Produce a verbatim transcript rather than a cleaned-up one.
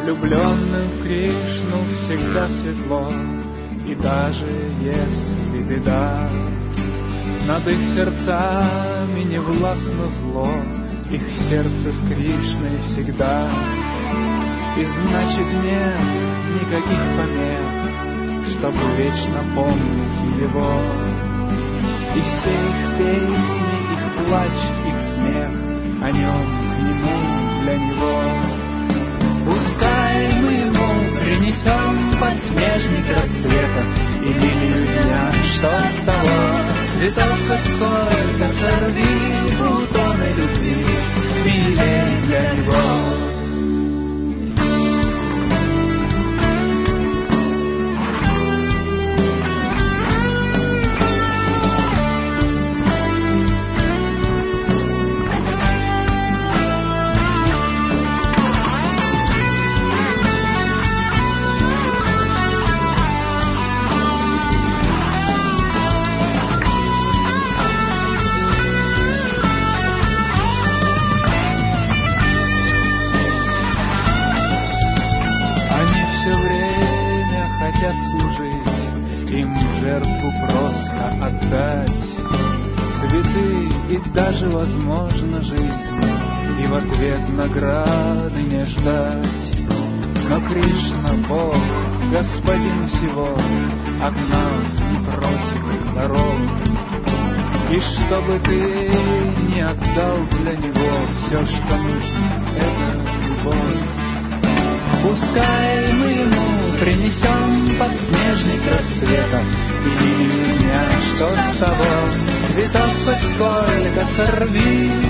Влюбленным в Кришну всегда светло, и даже если беда, над их сердцами не властно зло, их сердце с Кришной всегда. И значит нет никаких помех, чтобы вечно помнить его. И все их песни, их плач, их смех, о нем, к нему, для него. Пускай мы ему принесем подснежник рассвета и лилию дня, что с того? Цветов хоть сколько, сорви бутоны любви, милей для него. Даже возможно жизнь, и в ответ награды не ждать. Но Кришна Бог, Господин всего, от нас не просит даров. И чтобы ты не отдал для него все, что нужно, это любовь. Пускай мы ему принесем подснежник рассвета и лилию дня, что с того? Цветов хоть сколько, сорви